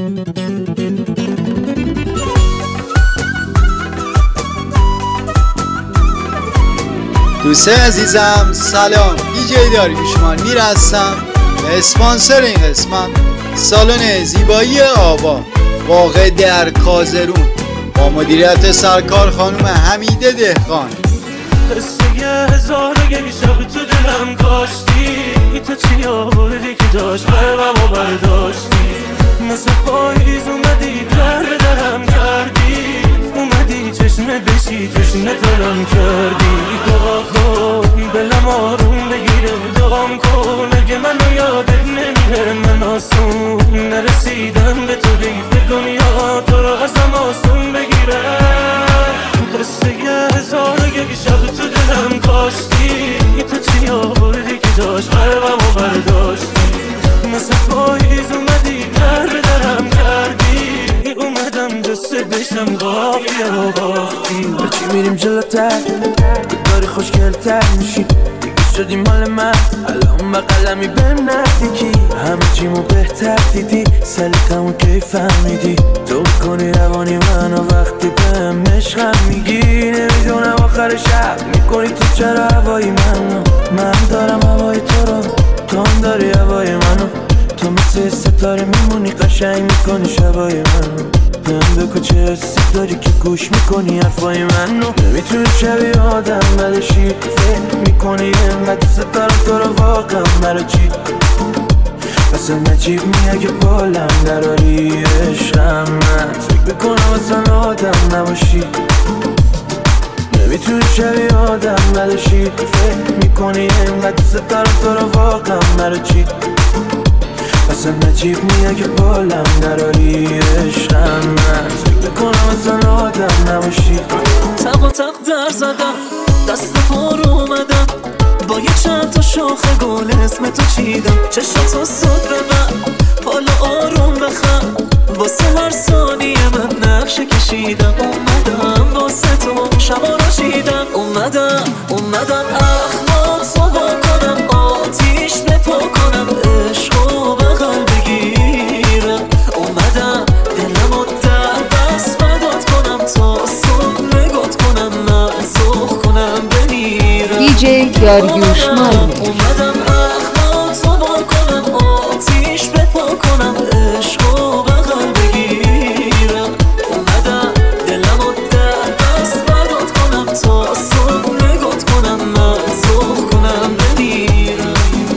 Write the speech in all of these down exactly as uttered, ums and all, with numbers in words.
دوستای عزیزم سلام، دیجی داریوشمان میر هستم و اسپانسر این قسمت سالن زیبایی آوا واقع در کازرون با مدیریت سرکار خانم حمیده دهقان. قصه هزار یک شب تو دلم کاشتی، تو چی آوردی که داشت قلبمو برداشتی، مثل پاییز اومدی در به درم کردی، اومدی چشمه بشی تشنه تنم کردی. دعا کن دلم آروم بگیره، دعام کن اگه منو یادت نمیره، من آسون نرسیدم به تو، حیف دنیا تو رو ازم آسون بگیره. قصه هزار یک شب تو دلم کاشتی، تو چی آوردی که داشت قلبمو برداشتی، مثل پاییز اومدی در به درم کردی، اومدم جسته بشم قافیه و باختی. هرچی میریم جلوتر تو داری خوشگلتر میشی، دیگه شدی مال من الان با قلمی بهم نزدیکی، همه چیمو بهتر دیدی، سلیقمو کی فهمیدی، تو میکنی روانی منو وقتی بهم عشقم میگی، نمیدونم آخر شب میکنی تو چرا هوای منو، من دارم هوای تو رو، تو هم داری هوای منو، تو مثل ستاره میمونی قشنگ میکنی شبای منو، من بگو چه حسی داری که گوش میکنی حرفای منو، نمیتونی شبیه آدم بدشی، فکر میکنی اینقدر دوست دارم تو رو واقعا مرا چی، اصلا نجیب می اگه بالم دراری عشقم، من فکر میکنم اصلا آدم نباشی، نمیتونی شبیه آدم بدشی، فکر میکنی اینقدر دوست دارم تو رو واقعا مرا چی، اصلا نجیب می اگه بالم دراری عشقم، من فکر میکنم اصلا آدم نباشی. تق و تق در زدم دست پر اومدم، با یه چند تا شاخه گل اسم تو چیدم، چشاتو سود به من حالا آروم بخم، واسه هر ثانیه من نقشه کشیدم، اومدم واسه تو شبا رو چیدم، اومدم اومدم اخلاق صبا کنم، آتیش بپا کنم، عشقو بغل بگیرم، اومدم دلمو در بس فدات کنم، تا صبح نگات کنم، مرزوخ کنم بمیرم. دیجی داریوشمان اومدم اخلاق صبا کنم، آتیش بپا کنم، عشقو بغل بگیرم، اومدم دلمو در دست فدات کنم، تا صبح نگات کنم، مرزوخ کنم بمیرم.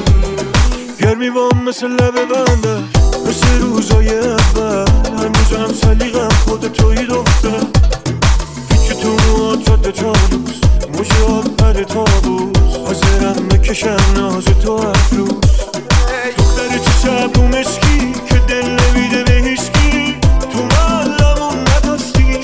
گرمی وام مثل لب بنده، مثل روزای اول، هنوزم سلیقم خود توی دختر، پیچ تو موهات جاده جالوس، موشه آب پر تابوس، حاضرم بکشم ناز تو هر روز، دختری تو شب رو مشکی که دل نمیده به هیچکی، تو محلمون نداشتی،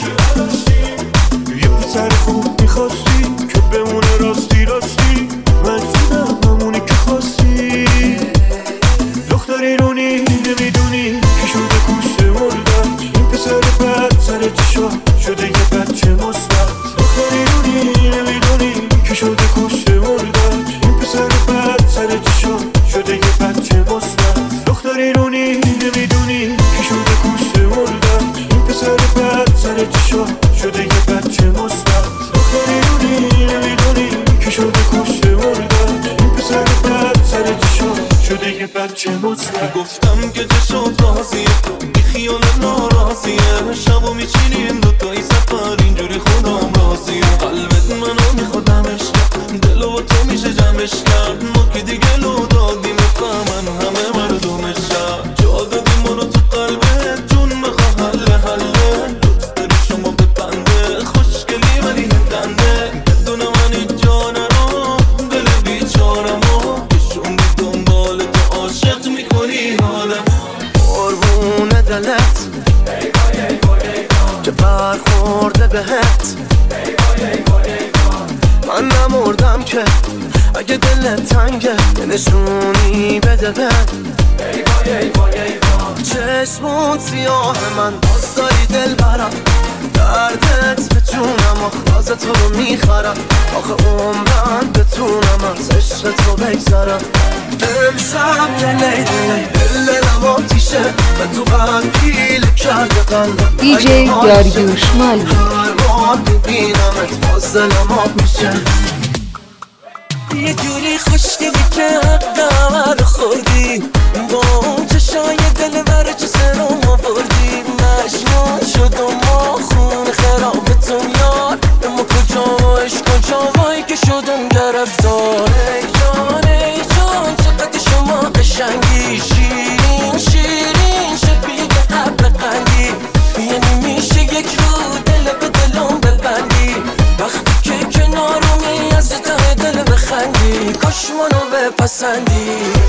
یه پسر خوب میخواستی که بمونه راستی راستی، من دیدم همونی که خواستی، دختری رونی نمیدونی که شده کشته مردت، این پسر بد سر چشا شده یه بچه مثبت، دختری رونی نمیدونی که شده کشته مردت، این پسر بد سر چشا شده یه بچه مثبت، دختری رونی نمیدونی که شده کشته مردت، این پسر بد سر چشا شده یه بچه مثبت، دختری رونی نمیدونی که شده کشته مردت، این پسر بد سر چشا شده یه بچه مثبت. گفتم که چشات راضیه، بی خیال ناراضیه، شبو میچینیم دوتایی سفر اینجوری خودم راضیه، قلبت منو میخودم عشق، دلو با تو میشه جمعش کرد، ما که دیگه لو دادیم فهمن همه مردمش شد، جا دادیم منو تو قلبت، جون بخواه حله حله، دوست داری شما بپنده، خوشگلی ولی هدنده، بدون من این جانه رو دل بیچارمو کشوندی دنبال تو، عاشق میکنی حالم قربون دلت که برخورده بهت، من نمردم که اگه دلت تنگه یه نشونی بده بهم، چشمون سیاه من باز داری دل برم، دردت به جونم آخراز تو رو میخرم، آخه عمرم بتونم از عشق تو بگذرم، امسب لیلی دلم آتیشه و تو قلبی کرده قلبم دی جی داریوش مالی هر بار میبینمت باز دلم آب میشه یه جوری خوشگلی که دور خوردی با اون چشای دل بر چه سرم آوردی مجنون شدم با خون خرابتون یار اما کجا و عشق کجا وای که شدم گرفتار ای جان ای جان چقدر شما قشنگی شیرین شیرین شبیه ابر قندی یعنی میشه یک رو دل به دلم ببندی وقتی که کنارمی از ته دل بخندی کاش منو بپسندی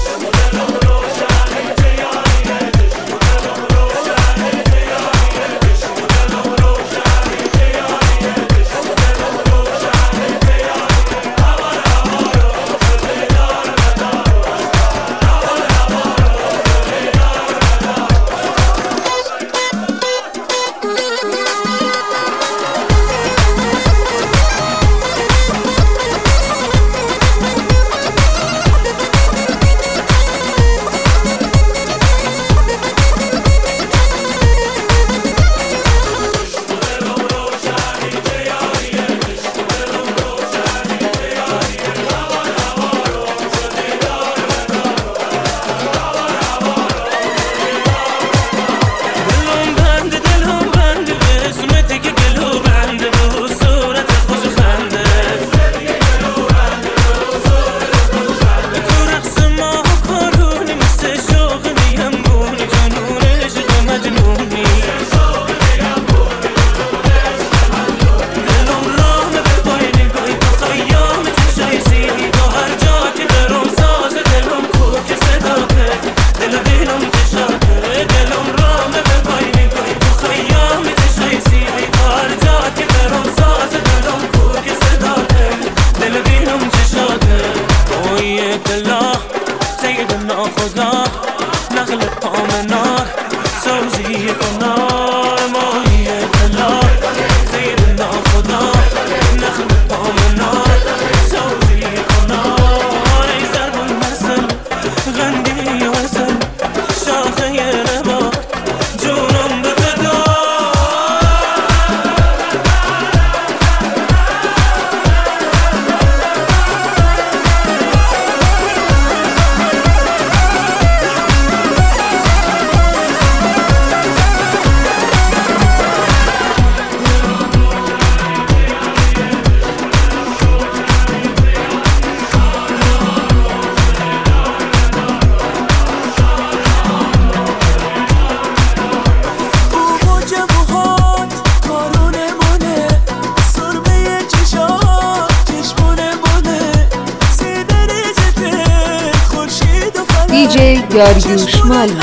دی جی داریوش مالی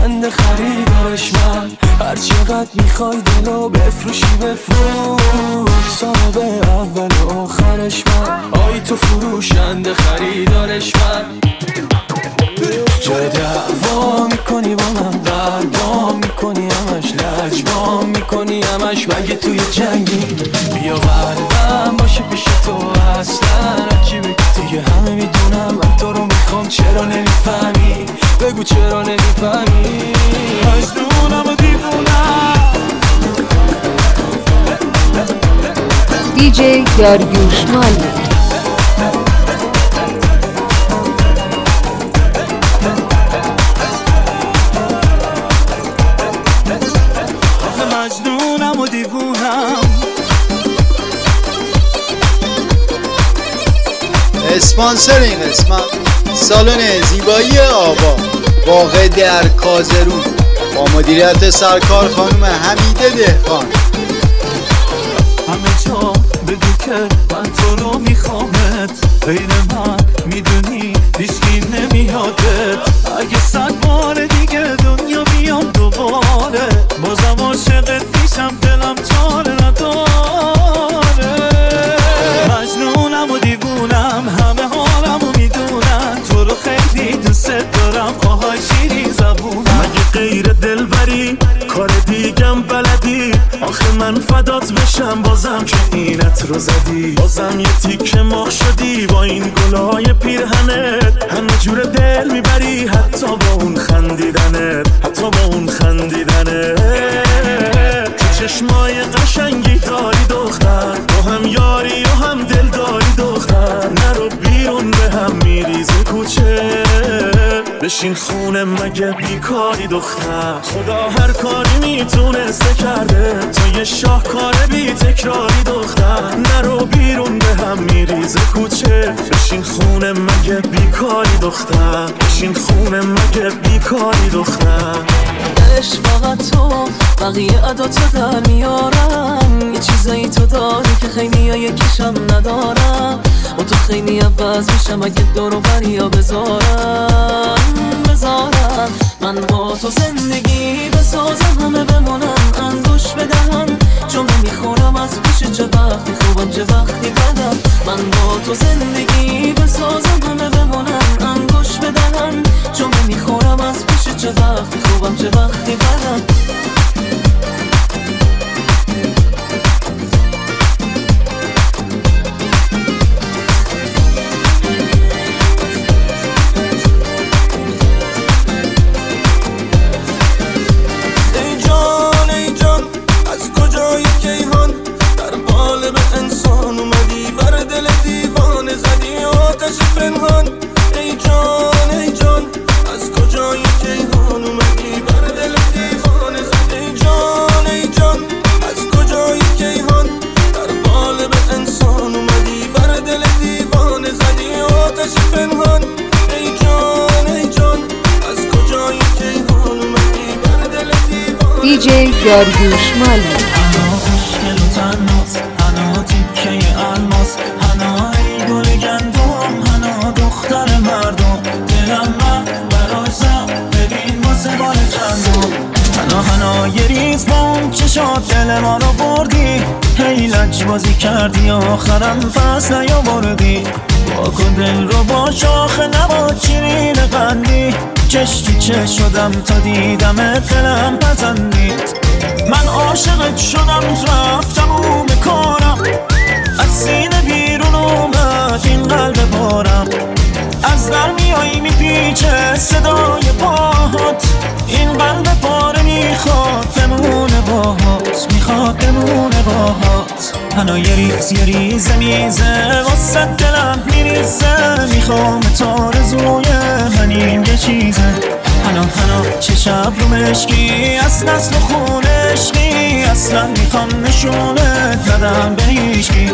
فروشنده خریدارش من. هر چقدر میخوای دلو بفروشی بفروش، صاحب اول و آخرش من. آی تو فروشنده خریدارش من. چرا دعوا میکنی با من، قلبام میکنی همش، لجبام میکنی همش، مگه توی جنگی؟ بیا قلبم باشه پیش تو، اصلا هرچی بگی دیگه همه میدونم. من تو رو میخوام، چرا نمیفهمی؟ بگو چرا نمیفهمی؟ مجنونم و دیوونم. دیجی داریوش مالی. مجنونم و دیوونم. اسپانسر این قسمت سالن زیبایی آبا، واقع در کازرون، با مدیریت سرکار خانم حمیده دهقان. همه جا بگو که من تو رو میخوامت، غیر من میدونی هیچکی نمیادت. اگه صد بار دیگه دنیا بیام دوباره، بازم عاشقت میشم، دلم چاره نداره. مجنونم و دیوونم، همه حالمو میدونن، تو رو خیلی دوست دارم، آهای شیرین زبونم. مگه غیر دلبری کار دیگم بلدی؟ آخه من فدات بشم بازم که اینت رو زدی. بازم یه تیکه مخ شدی با این گلای پیرهنت، همه جور دل میبری حتی با اون خندیدنت، حتی با اون خندیدنت. تو چشمای قشنگی داری دختر، تو هم یاری و هم دل داری دختر. نرو بیرون به هم میریزه کوچه، بشین خونه مگه بیکاری دختر. خدا هر کاری میتونسته کرده، تو یه شاهکار بی تکراری دختر. نرو بیرون به هم میریزه کوچه، بشین خونه مگه بیکاری دختر. بشین خونه مگه بیکاری دختر. عشق فقط تو، بقیه عداتو در میارم. یه چیزایی تو داری که خیلی ها یکیشم ندارم، و تو خیلی عوض میشم اگه دور و بریا بذارم بذارم. من با تو زندگی بسازم، همه بمونم انگوش بدهم، چون میخورم از پیش چه وقتی خوبم چه وقتی بدم. من با تو زندگی بسازم، همه بمونم انگوش بدهم، چون میخورم از پیش چه وقتی خوبم چه وقتی بدم. ای جان ای جان از کجای کیهان اومدی بر دل دیوانه زدی. ای جان ای جان از کجای کیهان در قالب انسان اومدی بر دل دیوانه زدی آتش پنهان. ای جان ای جان از کجای کیهان اومدی بر دل دیوانه. دیجی داریوش مالی. هنا خوشگل و تناس، هنا تیکه الماس، هنا ای گل گندم، هنا دختر مردم. دلم من برای سم ببین واسه بار چندم. هنا هنا یه ریز بام چشات دل ما رو بردی، هی لج بازی کردی آخرم پس نیاوردی. واکن دل رو با شاخه نبا چیرین قندی، چش تو چش شدم تا دیدم دلم پزندید. من عاشقت شدم رفتم و مکارم، از سینه بیرون اومد این قلب بارم. از در میایی میپیچه صدای پاهات، این قلب پاره میخواد بمونه باهات، میخواد بمونه باهات. هنا یه ریز یه ریزه میزه واسه دلم میریزه، میخوام تارزوی منیم یه چیزه. هنا هنا چه شب رو مشکی از نسل خونشکی، اصلا میخوام نشونت ندم به هیچکی.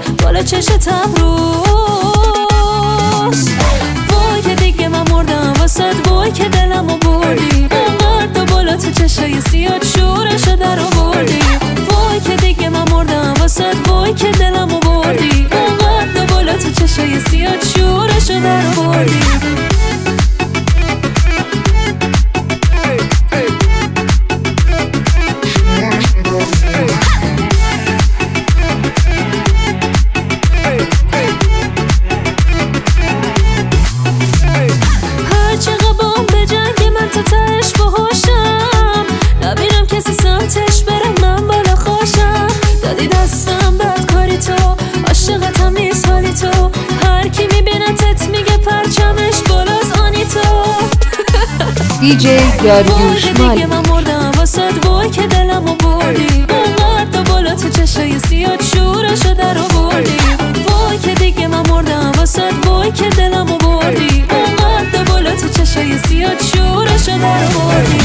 بالا چشتم روز. وای که دیگه من مردم واسد، وای که دلمو بردی اونقدر بالا تو چشای سیاد شورشو در آوردی. وای که دیگه من مردم واسد، وای که دلمو بردی اونقدر بالا تو چشای سیاد شورشو در آوردی. سمتش برم من بالا خوشم، دادی دستم بدکاری تو، عاشقتم نیست حالی تو، هر کی میبینتت میگه پرچمش بالاست آنی تو. دی جی داریوش مالی. دیگه من مردم واسد، وای که دلمو بردی اونقدر بالا تو چشای سیاد شورشو در آوردی. وای که دیگه من مردم واسد، وای که دلمو بردی اونقدر بالا تو چشای سیاد شورشو در آوردی.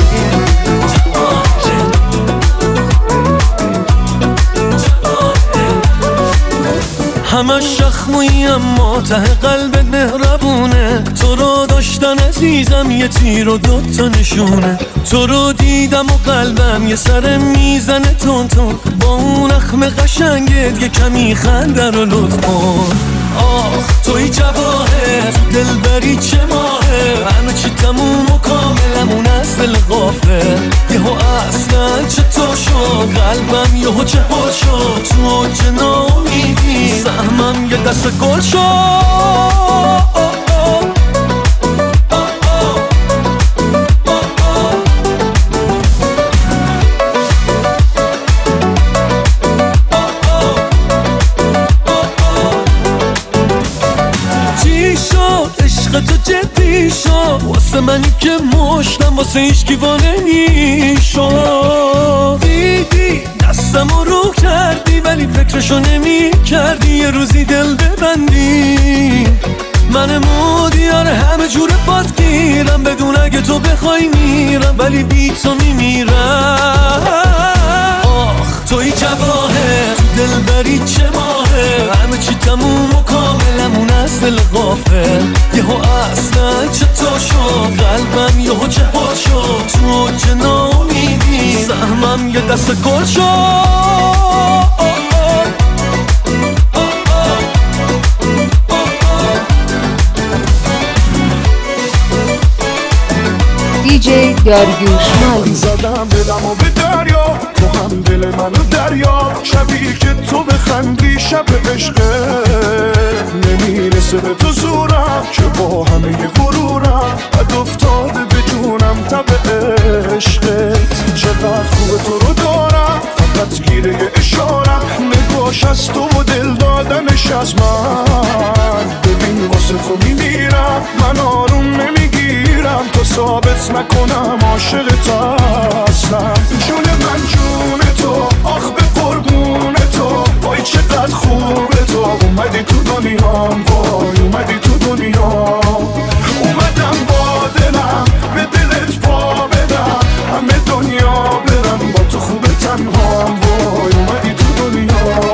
همش شخمویی اما ته قلبت مهربونه، تو رو داشتن عزیزم یه تیر و دوتا نشونه. تو رو دیدم و قلبم یه سر میزنه تون تون، با اون اخم قشنگت یه کمی خنده رو لطف کن. آخ توی جواهر دلبری چه ماهه، همه چی تموم و کاملمون از دل غافه. یهو اصلا چطور شد قلبم یهو چه حال شد، تو چه ناامیدی سهمم یه دست گل شد. تو جدی شد واسه منی که مشتم، واسه هیچ گیوانه نیشد. دیدی دستمو رو کردی ولی فکرشو نمی کردی یه روزی دل ببندی. من مودیار همه جور پات گیرم، بدون اگه تو بخوای میرم ولی بی تو میمیرم. آخ توی جواهر دلبری چه ماهه، همه چی تموم و کاملمون از دل غافل. یهو اصلا چطور شد قلبم یهو چه حال شد، تو چه ناامیدی سهمم یه دست گل شد. دی جی داریوش مالی. زدم دلم و به دریا، تو هم دل منو دریا، شبیه که تو بخندی شب عشقه نمیرسه به تو زورم، که با همه غرورم بد افتاده به جونم تب عشقت. چقدر خوبه تو رو دارم فقط گیره اشارم، نگاش از تو و دل دادنش از من. ببین واسه تو میمیرم من آروم نمیگیرم، تو ثابت نکنم عاشقت هستم. جون من جون تو، آخ به قربون تو، وای چقدر خوبه تو، اومدی تو دنیام، وای اومدی تو دنیام. اومدم با دلم به دلت پا بدم، همه دنیا برم با تو خوبه تنهام، وای اومدی تو دنیام.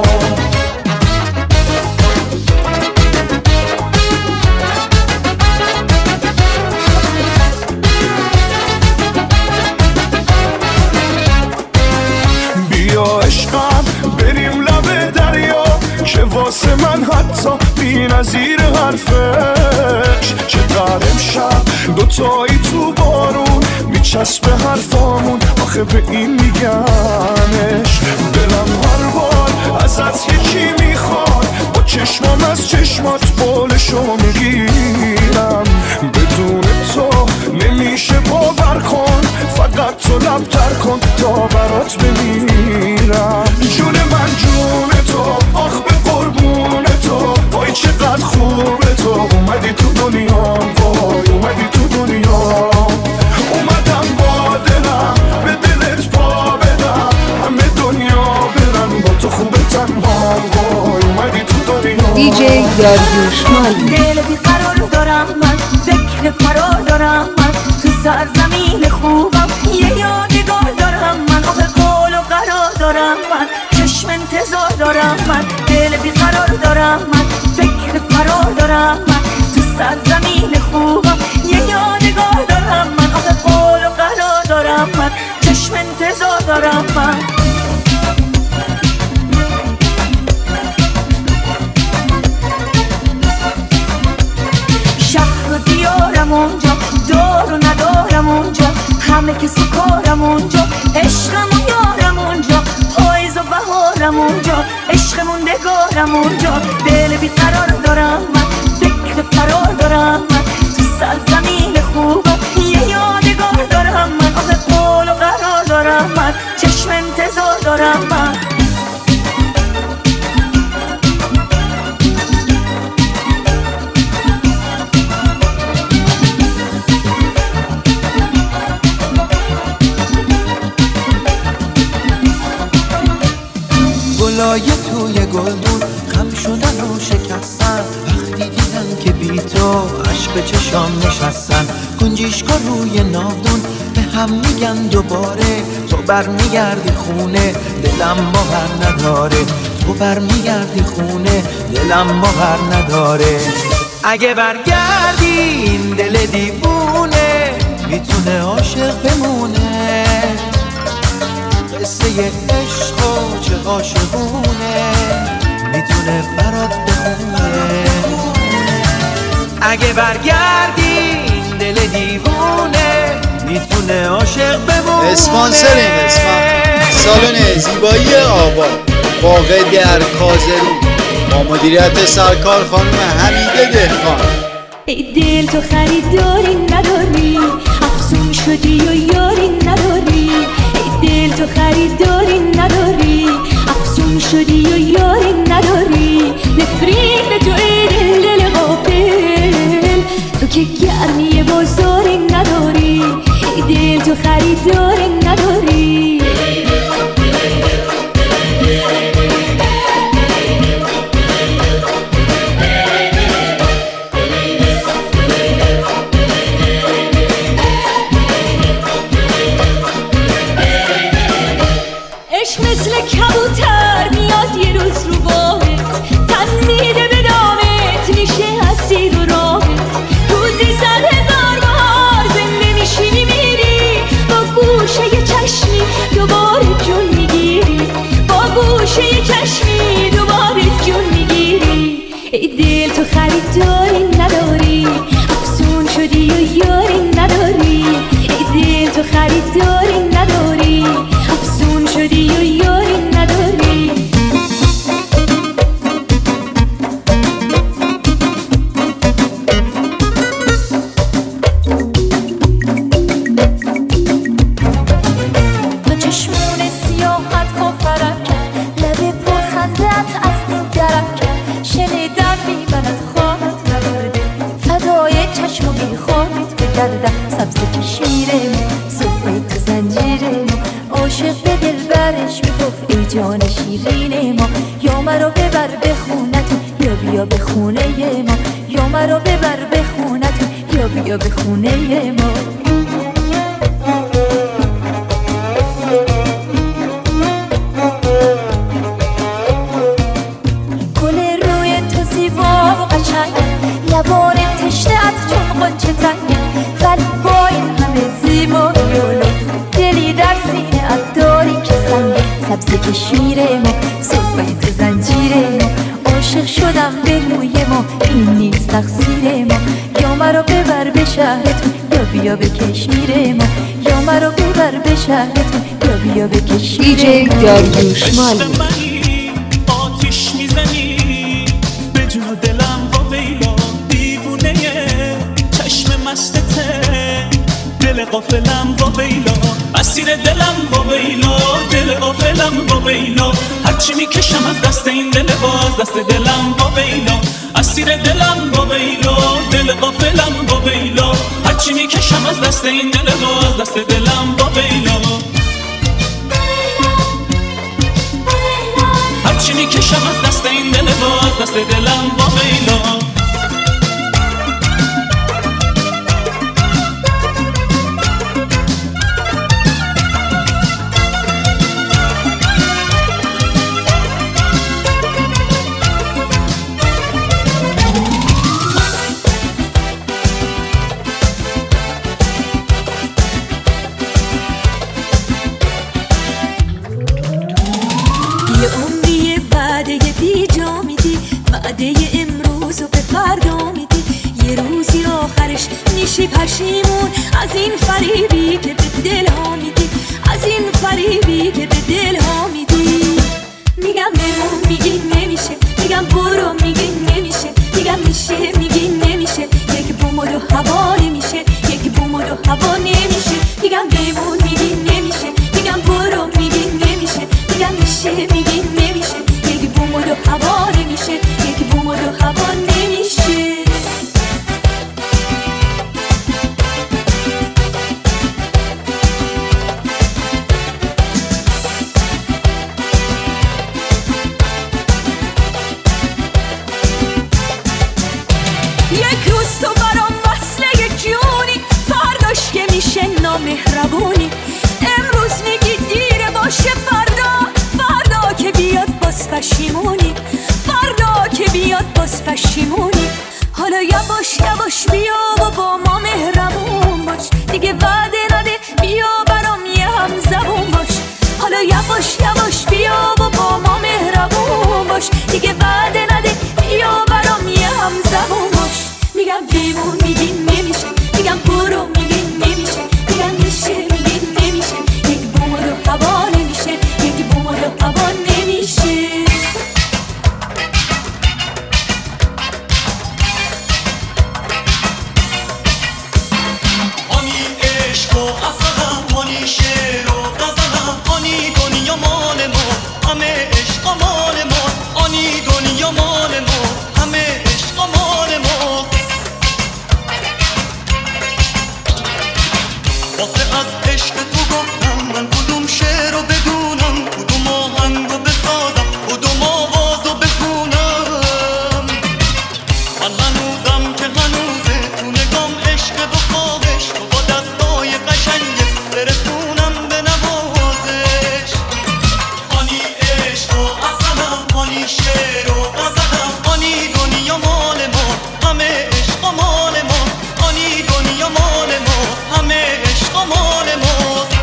که واسه من حتی بی نظیر حرفش، چقدر امشب دوتایی تو بارون میچسبه حرفامون، آخه به این میگمش. دلم هر بار ازت یکی میخواد، با چشمام از چشمات قولشو میگیرم. بدون تو نمیشه باور کن، فقط تو لبتر کن تا برات بمیرم. جون من جون تو، آخ به قربون تو، وای چقدر خوبه تو، اومدی تو دنیا، وای اومدی تو دنیا. اومدم با دلم به دلت پا بدم، همه دنیا برن با تو خوبه تنها، وای اومدی تو دنیا. دی جی داریوش مالی. دل بیقرار دارم من، فکر فرار دارم من، تو سرزمین خوبم یه یادگار دارم من، آخه قول و قرار دارم من، چشم انتظار دارم من. دل دارم من، فکر فرار دارم من، تو سرزمین خوبم یه یادگار دارم من، آخه قول و قرار دارم من، چشم انتظار دارم من. شهر و دیارم اونجا، دار و ندارم اونجا، همه که سکارم اونجا، عشقم و یارم اونجا، پاییز و بهارم اونجا، عشق موندگارم اونجا، دل بیقرار دارم من، فکر فرار دارم من، تو سرزمین خوبم یه یادگار دارم من، آخه قول و قرار دارم من، چشم انتظار دارم من. گلای توی گلدون خم شدن و شکستن، وقتی دیدن که بی تو عشق چشام نشستن، گنجیشکا روی ناودون به هم میگن دوباره، تو برمیگردی خونه دلم باور نداره، تو برمیگردی خونه دلم باور نداره. اگه برگردی این دل دیوونه میتونه عاشق بمونه، قصه عشق و چه عاشقونه میتونه برات بخونه. اگه برگردی این دل دیوونه میتونه عاشق بمونه. اسپانسر این قسمت سالن زیبایی آباد واقع در کازرون با مدیریت سرکار خانم حمیده دهقان. ای دل تو خریداری نداری، افسون شدی و یاری نداری، ای دل تو خریداری نداری، افسون شدی و یاری نداری، نفرین تو ای دل دل غافل، تو که گرمی بازاری نداری، ای دل تو خریداری نداری. مثل کبوتر میاد یه روز رو باهت، تن میده به دامت میشه اسیر و راهت، روزی صد هزار بار زنده میشینی میری، با گوشه یه چشمی دوباره جون میگیری، با گوشه یه چشمی دوباره جون میگیری. ای دل تو خریداری نداری، افسون شدی و یاری نداری، ای دل تو خریداری نداری، افسون شدی و یاری نداری. تو چشمون سیاحت کفرم کرد، لب پرخندت از دین درم کرد، شنیدم بیمنت خواهد نبرده، فدای چشم و بی خواهد بگردم، سبز کشمیرم صفحه تو زنجیرم، عاشق به دل برش میگفت ای جان شیرین ما، یا مرا ببر به خونتون یا بیا به خونه ما، یا مرا ببر به خونتون یا بیا به خونه ما. گل روی تو زیبا و قشنگ، لبان تشنه‌ات چون غنچه تنگ، ولی با این همه زیبایی و لطف دلی در سینه ات داری که سنگه، سبز کشمیر ما صفحه تو زنجیر ما، عاشق شدم به روی ما این نیست تقصیر ما، یا مرا ببر به شهرتون یا بیا به کشمیر ما، یا مرا ببر به شهرتون یا بیا به کشمیر. دیجی داریوش مالی. آتیش میزنی به جون دلم با ویلا، دیوونه چشم مستته، دل غافلم با ویلا، اسیر دلم با ویلا، دل غافلم با ویلا، هرچی میکشم از دست این دل باز، دست دلم با ویلا، اسیر دلم با ویلا، دل غافلم با ویلا، هرچی میکشم از دست این دل باز، دست دلم با ویلا، هرچی میکشم از دست این دل باز، دست دلم با ویلا. پشیمون از این فریبی که به دل ها میدی، از این فریبی که به دل ها میدی. میگم بمون میگی نمیشه، میگم برو میگی نمیشه، میگم میشه میگی نمیشه، یک بوم و دو هوا نمیشه، یک بوم و دو هوا نمیشه. میگم بمون میگی نمیشه، میگم برو میگی نمیشه، میگم میشه میگی نمیشه، یک بوم و دو هوا نمیشه، یک بوم و دو هوا نمیشه. یک روز تو برام وصله جونی، فرداش که میشه نامهربونی. امروز میگی دیره باشه، فردا فردا که بیاد باز پشیمونی، فردا که بیاد باز پشیمونی. حالا یواش یواش بیا و با ما مهربون باش، دیگه وعده نده بیا برام یه هم زبون باش. حالا یواش یواش بیا و با ما مهربون باش، دیگه وعده نده بیا برام یه هم زبون باش. میگم بیمون میگی نمیشه، میگم برو میگی نمیشه، میگم میشه میگی نمیشه، یک بوم و دو هوا نمیشه، یک بوم و دو هوا نمیشه. آنی عشق و اصلا، آنی شعر و غزلم، آنی دنیا مال ما، همه عشق مال ما، آنی دنیا مال ما، همه عشق مال ما. واسه از عشق تو گفتم من کدوم شعر رو بدونم، کدوم آهنگ رو بسازم، کدوم آواز رو بخونم. من هنوزم که هنوزه تو نگام عشق و خواهش، تو با دستای قشنگه برسونم به نوازش. آنی عشق و اصلم، آنی شعر و غزلم، آنی دنیا مال ما، همه عشق مال ما، آنی دنیا مال ما، همه عشق مال ما.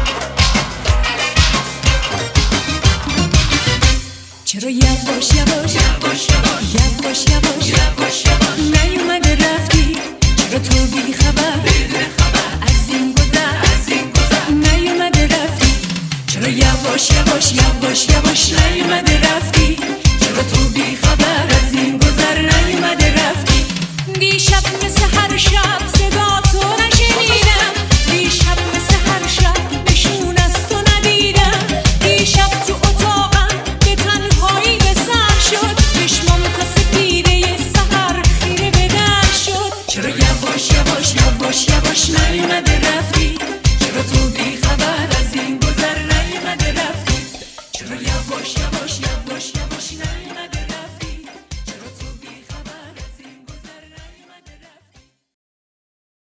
چرا یواش یواش یواش یواش یواش یواش نیومده رفتی؟ چرا تو بی خبر از این گذر از این گذر نیومده رفتی؟ چرا یواش یواش یواش یواش نیومده رفتی؟ چرا تو بی خبر از این گذر نیومده رفتی؟ دیشب مثل هر شب صدا